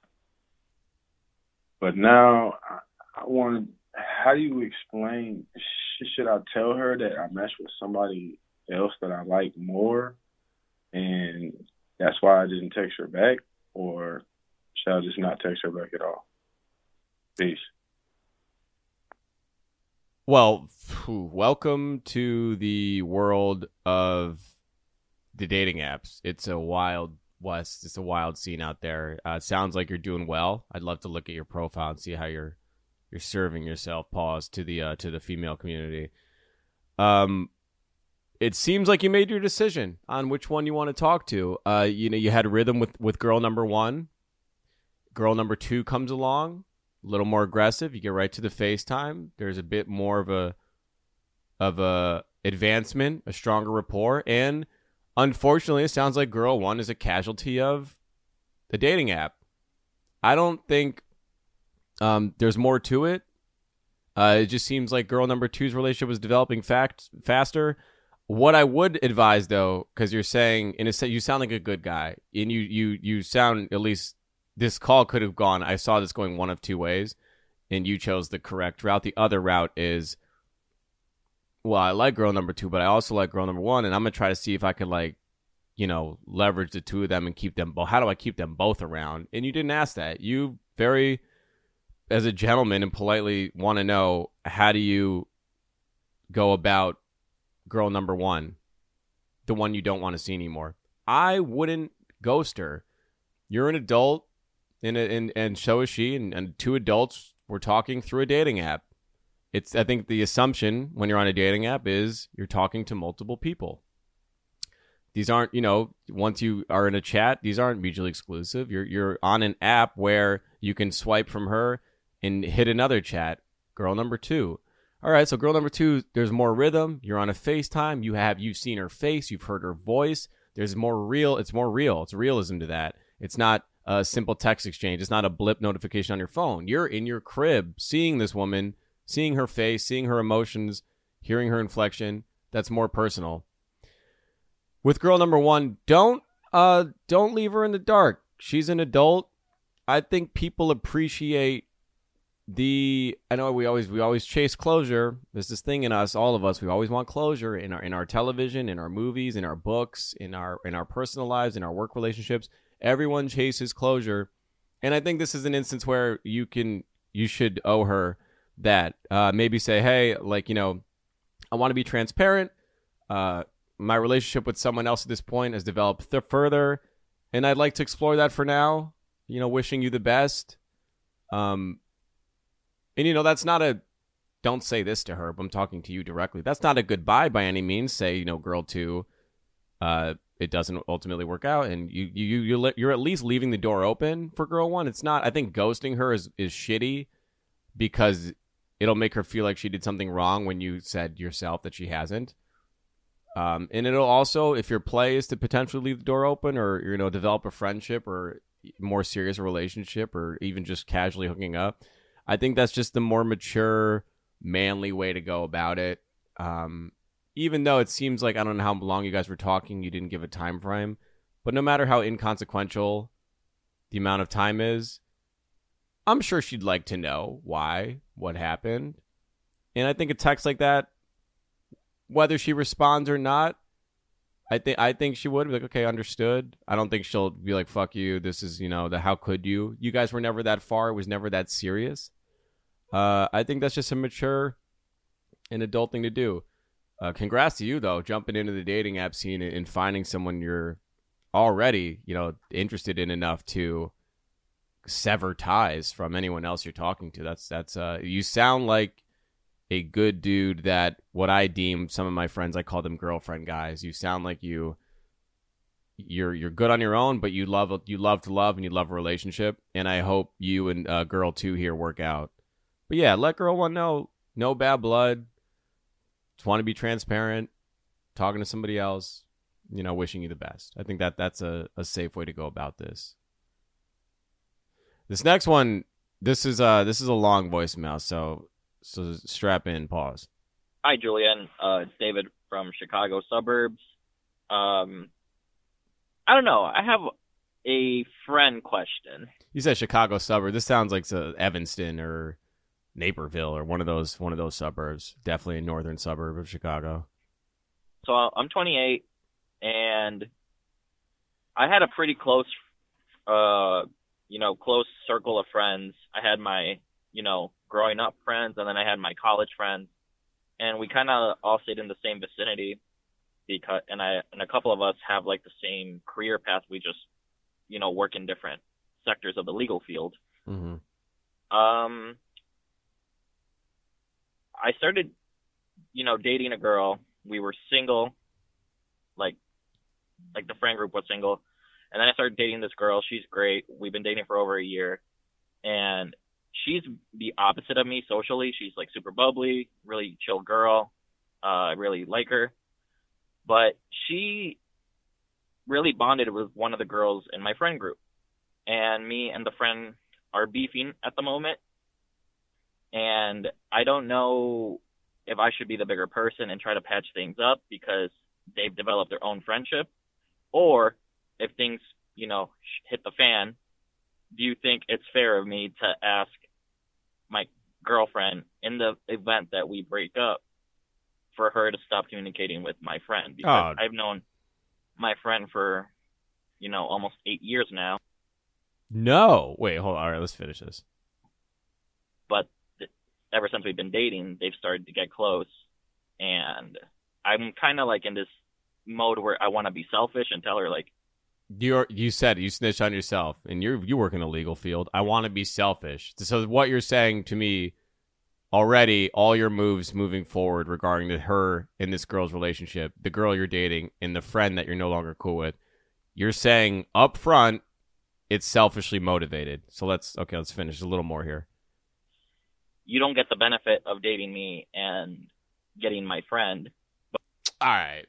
[SPEAKER 6] But now I want to, how do you explain, should I tell her that I matched with somebody else that I like more, and that's why I didn't text her back, or should I just not text her back at all? Peace.
[SPEAKER 2] Well, welcome to the world of the dating apps. It's a wild west. It's a wild scene out there. It sounds like you're doing well. I'd love to look at your profile and see how you're serving yourself. Pause to the female community. It seems like you made your decision on which one you want to talk to. You had a rhythm with girl number one. Girl number two comes along. A little more aggressive. You get right to the FaceTime. There's a bit more of a advancement, a stronger rapport, and unfortunately, it sounds like girl one is a casualty of the dating app. I don't think there's more to it. It just seems like girl number two's relationship was developing faster. What I would advise, though, because you're saying, you sound like a good guy, and you sound, at least this call could have gone, I saw this going one of two ways, and you chose the correct route. The other route is, well, I like girl number 2, but I also like girl number 1, and I'm going to try to see if I could, like, leverage the two of them and keep them both. How do I keep them both around? And you didn't ask that. You very, as a gentleman and politely want to know, how do you go about girl number 1, the one you don't want to see anymore? I wouldn't ghost her. You're an adult, and so is she, and two adults were talking through a dating app. I think the assumption when you're on a dating app is you're talking to multiple people. These aren't, once you are in a chat, these aren't mutually exclusive. You're on an app where you can swipe from her and hit another chat, girl number 2. All right, so girl number 2, there's more rhythm. You're on a FaceTime. You've seen her face. You've heard her voice. There's more real. It's more real. It's realism to that. It's not a simple text exchange. It's not a blip notification on your phone. You're in your crib seeing this woman, seeing her face, seeing her emotions, hearing her inflection. That's more personal. With girl number 1, don't leave her in the dark. She's an adult. I think people appreciate I know we always chase closure. There's this thing in us, all of us. We always want closure in our television, in our movies, in our books, in our personal lives, in our work relationships. Everyone chases closure, and I think this is an instance where you should owe her that. Maybe say, hey, I want to be transparent. My relationship with someone else at this point has developed further, and I'd like to explore that for now. Wishing you the best. And that's not don't say this to her, but I'm talking to you directly. That's not a goodbye by any means. Say, girl 2, it doesn't ultimately work out, and you're at least leaving the door open for girl 1. It's not. I think ghosting her is shitty because it'll make her feel like she did something wrong when you said yourself that she hasn't. And it'll also, if your play is to potentially leave the door open, or develop a friendship or more serious relationship, or even just casually hooking up, I think that's just the more mature, manly way to go about it. Even though it seems like, I don't know how long you guys were talking, you didn't give a time frame, but no matter how inconsequential the amount of time is, I'm sure she'd like to know why, what happened. And I think a text like that, whether she responds or not, I think she would be like, okay, understood. I don't think she'll be like, fuck you. This is, the how could you? You guys were never that far. It was never that serious. I think that's just a mature and adult thing to do. Congrats to you, though, jumping into the dating app scene and finding someone you're already, interested in enough to sever ties from anyone else you're talking to. That's you sound like a good dude that what I deem, some of my friends, I call them girlfriend guys. You sound like you're good on your own, but you love to love and you love a relationship. And I hope you and girl 2 here work out. But yeah, let girl 1 know, no bad blood. Just want to be transparent, talking to somebody else, wishing you the best. I think that's a safe way to go about this. This next one, this is a long voicemail, so strap in, pause.
[SPEAKER 7] Hi, Julian. It's David from Chicago suburbs. I don't know. I have a friend question.
[SPEAKER 2] You said Chicago suburb. This sounds like Evanston or Naperville or one of those suburbs. Definitely a northern suburb of Chicago.
[SPEAKER 7] So I'm 28, and I had a pretty close, close circle of friends. I had my, growing up friends, and then I had my college friends, and we kind of all stayed in the same vicinity and a couple of us have like the same career path. We just, work in different sectors of the legal field.
[SPEAKER 2] Mm-hmm.
[SPEAKER 7] I started, dating a girl. We were single, like the friend group was single. And then I started dating this girl. She's great. We've been dating for over a year. And she's the opposite of me socially. She's like super bubbly, really chill girl. I really like her. But she really bonded with one of the girls in my friend group. And me and the friend are beefing at the moment. And I don't know if I should be the bigger person and try to patch things up because they've developed their own friendship, or if things, hit the fan, do you think it's fair of me to ask my girlfriend in the event that we break up for her to stop communicating with my friend? Because I've known my friend for, almost 8 years now.
[SPEAKER 2] No. Wait, hold on. All right, let's finish this.
[SPEAKER 7] But ever since we've been dating, they've started to get close. And I'm kind of like in this mode where I want to be selfish and tell her, like,
[SPEAKER 2] you said you snitched on yourself, and you work in the legal field. I want to be selfish. So what you're saying to me already, all your moves moving forward regarding to her and this girl's relationship, the girl you're dating, and the friend that you're no longer cool with, you're saying up front it's selfishly motivated. So let's finish a little more here.
[SPEAKER 7] You don't get the benefit of dating me and getting my friend.
[SPEAKER 2] All right.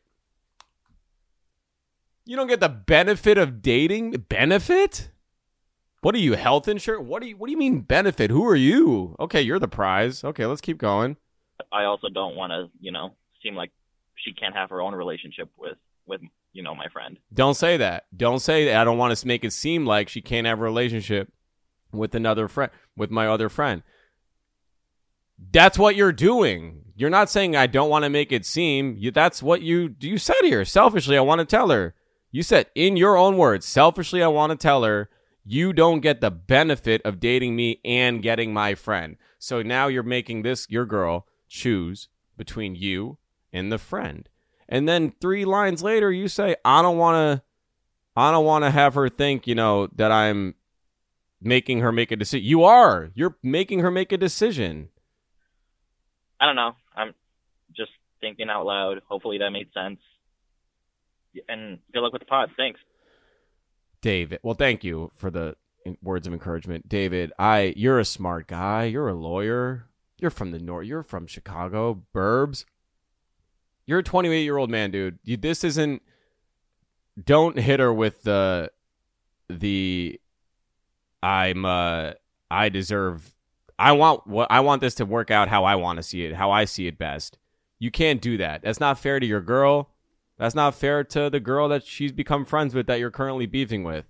[SPEAKER 2] You don't get the benefit of dating? Benefit? What are you, health insurance? What do you mean benefit? Who are you? Okay, you're the prize. Okay, let's keep going.
[SPEAKER 7] I also don't want to, seem like she can't have her own relationship with my friend.
[SPEAKER 2] Don't say that. Don't say that. I don't want to make it seem like she can't have a relationship with another friend, with my other friend. That's what you're doing. You're not saying I don't want to make it seem. That's what you said here. Selfishly, I want to tell her. You said in your own words, selfishly, I want to tell her you don't get the benefit of dating me and getting my friend. So now you're making your girl choose between you and the friend. And then 3 lines later, you say, I don't want to have her think, that I'm making her make a decision. You're making her make a decision.
[SPEAKER 7] I don't know. I'm just thinking out loud. Hopefully that made sense. And good luck with the pod. Thanks.
[SPEAKER 2] David. Well, thank you for the words of encouragement. David, you're a smart guy. You're a lawyer. You're from the north. You're from Chicago. Burbs. You're a 28-year-old man, dude. Don't hit her with I want this to work out how I want to see it, how I see it best. You can't do that. That's not fair to your girl. That's not fair to the girl that she's become friends with that you're currently beefing with.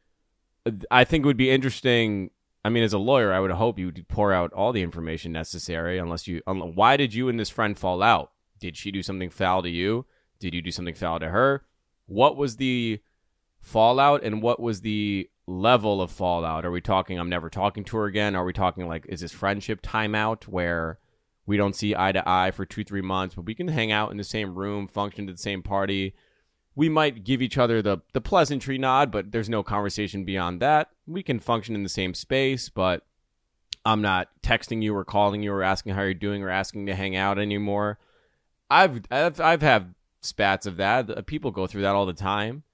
[SPEAKER 2] I think it would be interesting. I mean, as a lawyer, I would hope you would pour out all the information necessary. Why did you and this friend fall out? Did she do something foul to you? Did you do something foul to her? What was the fallout and what was the level of fallout? Are we talking I'm never talking to her again? Are we talking like, is this friendship timeout where we don't see eye to eye for 2-3 months, but we can hang out in the same room, function at the same party? We might give each other the pleasantry nod, but there's no conversation beyond that. We can function in the same space, but I'm not texting you or calling you or asking how you're doing or asking to hang out anymore. I've had spats of that. People go through that all the time.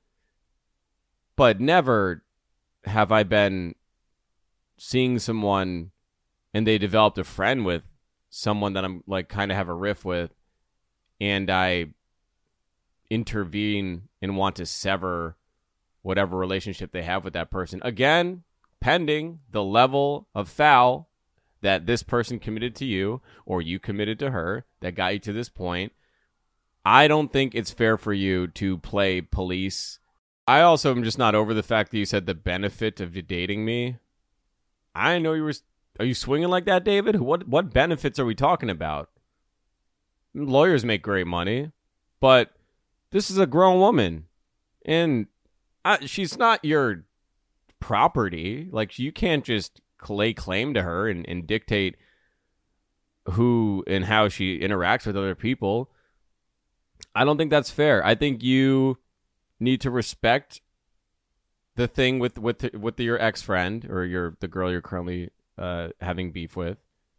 [SPEAKER 2] But never have I been seeing someone and they developed a friend with someone that I'm like kind of have a riff with, and I intervene and want to sever whatever relationship they have with that person. Again, pending the level of foul that this person committed to you or you committed to her that got you to this point. I don't think it's fair for you to play police. I also am just not over the fact that you said the benefit of dating me. I didn't know you were. Are you swinging like that, David? What benefits are we talking about? Lawyers make great money, but this is a grown woman, and she's not your property. Like, you can't just lay claim to her and dictate who and how she interacts with other people. I don't think that's fair. I think you need to respect the thing with your ex-friend or the girl you're currently having beef with.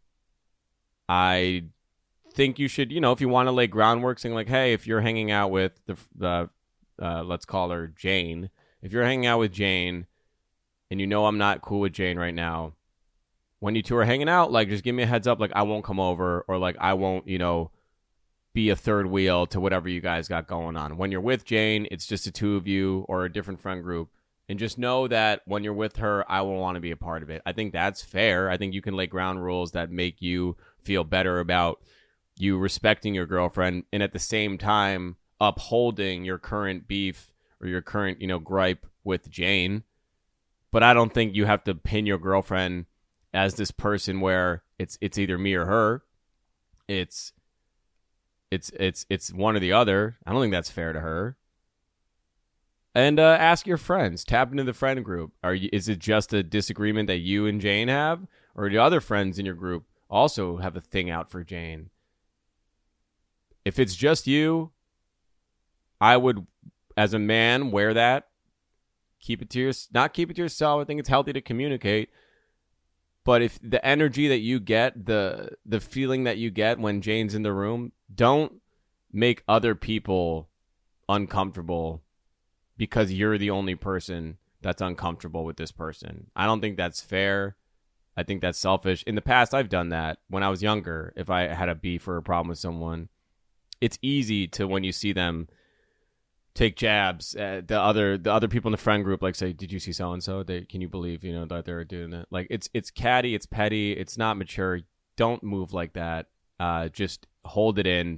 [SPEAKER 2] I think you should, if you want to lay groundwork, saying like, hey, if you're hanging out with the let's call her Jane. If you're hanging out with Jane and I'm not cool with Jane right now, when you two are hanging out, like, just give me a heads up, like, I won't come over, or like, I won't, be a third wheel to whatever you guys got going on. When you're with Jane, it's just the two of you or a different friend group. And just know that when you're with her, I will want to be a part of it. I think that's fair. I think you can lay ground rules that make you feel better about, you respecting your girlfriend and at the same time upholding your current beef or your current, gripe with Jane. But I don't think you have to pin your girlfriend as this person where it's either me or her. It's one or the other. I don't think that's fair to her. And ask your friends. Tap into the friend group. Is it just a disagreement that you and Jane have, or do other friends in your group also have a thing out for Jane? If it's just you, I would, as a man, wear that. Not keep it to yourself. I think it's healthy to communicate. But if the energy that you get, the feeling that you get when Jane's in the room, don't make other people uncomfortable because you're the only person that's uncomfortable with this person. I don't think that's fair. I think that's selfish. In the past, I've done that when I was younger. If I had a beef or a problem with someone, it's easy to, when you see them, take jabs at the other people in the friend group, like say, "Did you see so and so? Can you believe that they're doing that?" Like it's catty, it's petty, it's not mature. Don't move like that. Just hold it in,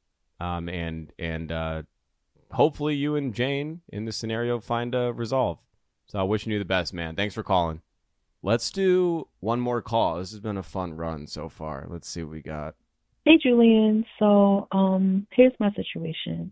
[SPEAKER 2] and hopefully you and Jane in this scenario find a resolve. So wishing you the best, man. Thanks for calling. Let's do one more call. This has been a fun run so far. Let's see what we got.
[SPEAKER 8] Hey, Julian. So here's my situation.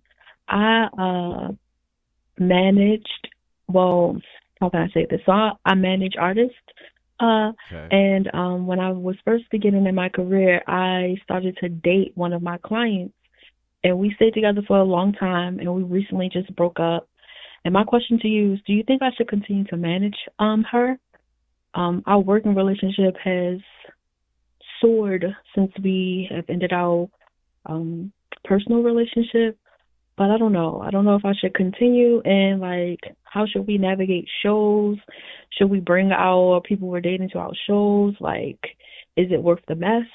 [SPEAKER 8] I managed, well, how can I say this? So I manage artists.
[SPEAKER 2] Okay.
[SPEAKER 8] And when I was first beginning in my career, I started to date one of my clients. And we stayed together for a long time, and we recently just broke up. And my question to you is, do you think I should continue to manage her? Our working relationship has soared since we have ended our personal relationship. But I don't know. I don't know if I should continue, and how should we navigate shows? Should we bring our people we're dating to our shows? Is it worth the mess?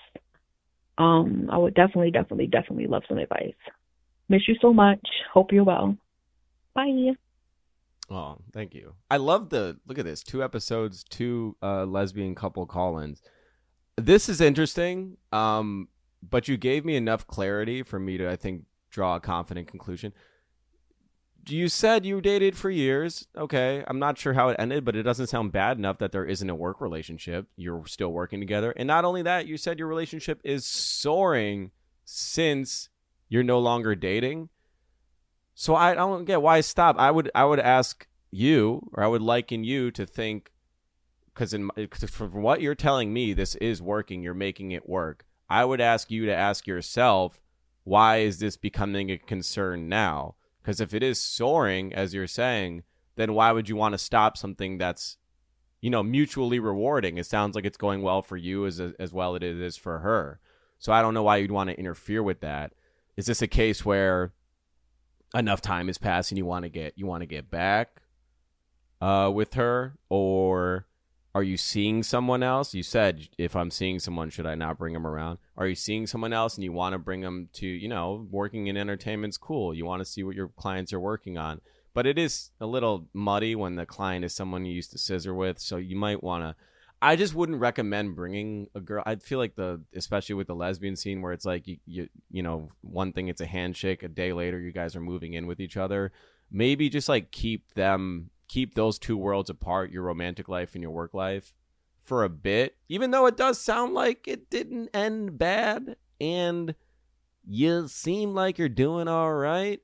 [SPEAKER 8] I would definitely love some advice. Miss you so much. Hope you're well. Bye.
[SPEAKER 2] Oh, thank you. I love look at this. 2 episodes, 2 lesbian couple call-ins. This is interesting, but you gave me enough clarity for me to, I think, draw a confident conclusion. You said you dated for years. Okay. I'm not sure how it ended, but it doesn't sound bad enough that there isn't a work relationship. You're still working together. And not only that, you said your relationship is soaring since you're no longer dating. So I don't get why stop. I would ask you, or I would liken you to think, because from what you're telling me, this is working. You're making it work. I would ask you to ask yourself, why is this becoming a concern now? Because if it is soaring, as you're saying, then why would you want to stop something that's, mutually rewarding? It sounds like it's going well for you as well as it is for her. So I don't know why you'd want to interfere with that. Is this a case where enough time has passed and you want to get back with her, or are you seeing someone else? You said, if I'm seeing someone, should I not bring them around? Are you seeing someone else and you want to bring them to, working in entertainment's cool. You want to see what your clients are working on. But it is a little muddy when the client is someone you used to scissor with. So you might want to, I just wouldn't recommend bringing a girl. I feel like especially with the lesbian scene where it's like, one thing, it's a handshake. A day later, you guys are moving in with each other. Maybe just keep those 2 worlds apart, your romantic life and your work life, for a bit, even though it does sound like it didn't end bad and you seem like you're doing all right.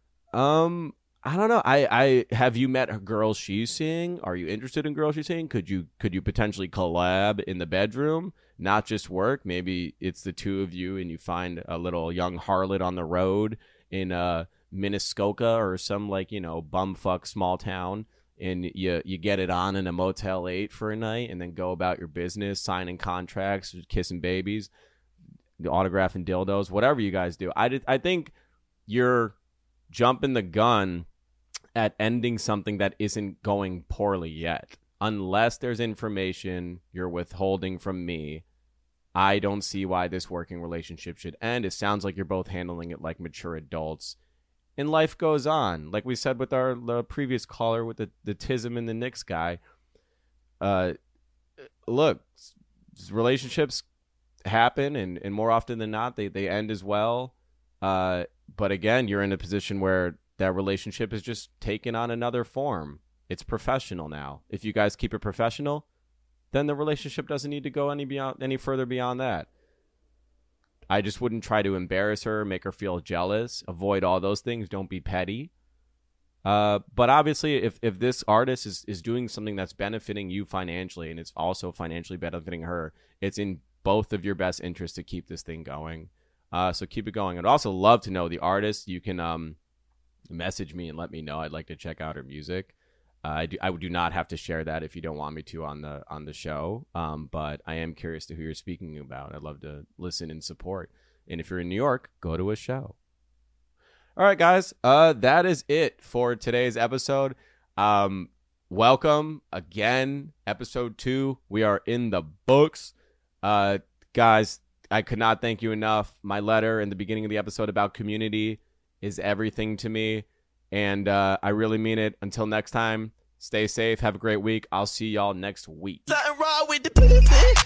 [SPEAKER 2] I don't know. I have you met girls she's seeing? Are you interested in girls she's seeing? Could you potentially collab in the bedroom, not just work? Maybe it's the 2 of you and you find a little young harlot on the road in Muskoka or some bumfuck small town, and you get it on in a Motel 8 for a night and then go about your business, signing contracts, kissing babies, autographing dildos, whatever you guys do. I think you're jumping the gun at ending something that isn't going poorly yet. Unless there's information you're withholding from me, I don't see why this working relationship should end. It sounds like you're both handling it like mature adults. And life goes on. Like we said with the previous caller with the TISM and the Knicks guy. Look, relationships happen, and more often than not, they end as well. But again, you're in a position where that relationship is just taken on another form. It's professional now. If you guys keep it professional, then the relationship doesn't need to go any further beyond that. I just wouldn't try to embarrass her, make her feel jealous, avoid all those things. Don't be petty. But obviously, if this artist is doing something that's benefiting you financially, and it's also financially benefiting her, it's in both of your best interests to keep this thing going. So keep it going. I'd also love to know the artist. You can message me and let me know. I'd like to check out her music. I do not have to share that if you don't want me to on the show. But I am curious to who you're speaking about. I'd love to listen and support. And if you're in New York, go to a show. All right, guys. That is it for today's episode. Welcome again, episode 2. We are in the books. Guys, I could not thank you enough. My letter in the beginning of the episode about community is everything to me. And I really mean it. Until next time, stay safe. Have a great week. I'll see y'all next week.
[SPEAKER 1] Something wrong with the pussy.